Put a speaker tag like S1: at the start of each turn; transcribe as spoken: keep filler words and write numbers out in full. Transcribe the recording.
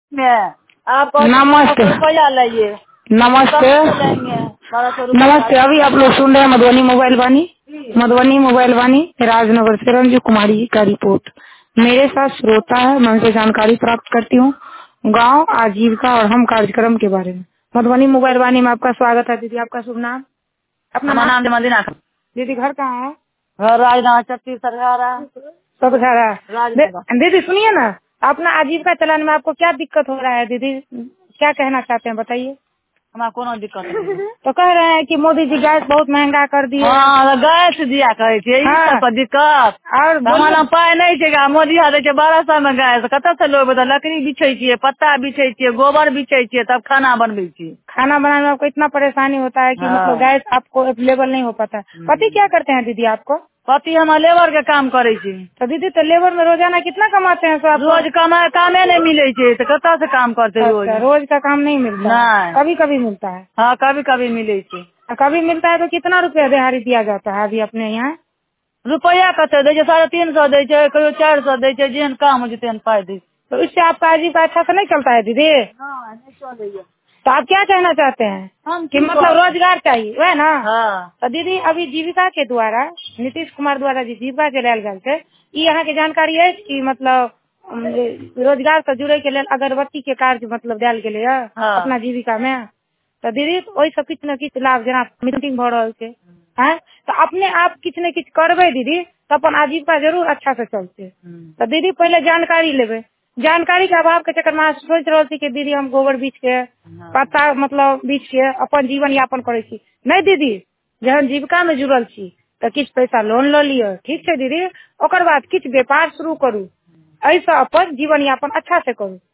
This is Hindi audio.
S1: में आप
S2: नमस्ते
S1: रुपया लाइए,
S2: नमस्ते नमस्ते। अभी आप लोग सुन रहे हैं मधुबनी मोबाइल वाणी मधुबनी मोबाइल वाणी राजनगर से रंजू कुमारी का रिपोर्ट। मेरे साथ श्रोता है, मैं उनसे जानकारी प्राप्त करती हूँ गांव आजीविका और हम कार्यक्रम के बारे में। मधुबनी मोबाइल वाणी में आपका स्वागत है। दीदी आपका शुभ नाम?
S1: अपना नाम मदीना।
S2: दीदी घर कहाँ है?
S1: घर राजनगर चट्टी सरकारा
S2: सबघरा।
S1: राजनगर।
S2: दीदी सुनिए ना, अपना आजीविका चलाने में आपको क्या दिक्कत हो रहा है? दीदी क्या कहना चाहते हैं बताइए।
S1: हमारा कोनो दिक्कत नहीं है।
S2: तो कह रहे हैं कि मोदी जी गैस बहुत महंगा कर दिए।
S1: हाँ गैस दिया करे छे,
S2: हाँ।
S1: सब दिक्कत
S2: और
S1: हमारा पाई नहीं छे, मोदी हाथे छे बारह सौ में गैस कत से लोग बता। लकड़ी बिछे छिए, पत्ता बिछे छिए, गोबर बिछे छिए, तब खाना बनबे छिए।
S2: खाना बनाने में आपको इतना परेशानी होता है कि
S1: हाँ।
S2: मतलब गैस आपको अवेलेबल नहीं हो पाता। पति क्या करते हैं दीदी आपको?
S1: पति हमारा लेबर के काम करे छे।
S2: तो दीदी तो लेबर में रोजाना कितना कमाते हैं? सब
S1: रोज कमा कामे नहीं मिले छे, तो कत से काम करते रोज?
S2: अच्छा, रोज का काम नहीं मिलता है, कभी कभी मिलता है।
S1: हाँ कभी कभी मिले छे।
S2: कभी मिलता है तो कितना रुपया दिहाड़ी दिया जाता है अभी अपने यहाँ?
S1: रुपया कते दे? साढ़े तीन सौ दे, कहियो चार सौ दे, जेहन काम हो तेहन पाई दे।
S2: तो इससे आपका आजीविका अच्छा से नहीं चलता है दीदी?
S1: हाँ नहीं चले।
S2: तो आप क्या कहना चाहते हैं?
S1: हम
S2: कि मतलब रोजगार चाहिए, वह ना?
S1: हाँ।
S2: तो दीदी अभी जीविका के द्वारा नीतीश कुमार द्वारा जी जीविका के लेल गल से ई यहाँ के जानकारी है कि मतलब अम, रोजगार से जुड़े के लिए अगरबत्ती के कार्य मतलब दिया गेले है।
S1: हाँ।
S2: अपना जीविका में। तो दीदी वही सब किछु न किछु लाभ जना मीटिंग भ रहल छै हैं, तो अपने आप किछु न किछु करबे दीदी तो अपन आजीविका जरूर अच्छा से चलते। तो दीदी पहले जानकारी लेबे, जानकारी के अभाव के चक्कर में सोच रहे थी कि दीदी हम गोबर बीच के पत्ता मतलब बीच के अपन जीवन यापन करे छी। नहीं दीदी, जहन जीविका में जुड़ल छी तो किछु पैसा लोन ल लियो, ठीक है दीदी, ओकर बाद किछु व्यापार शुरू करू, ऐसा अपन जीवन यापन अच्छा से करू।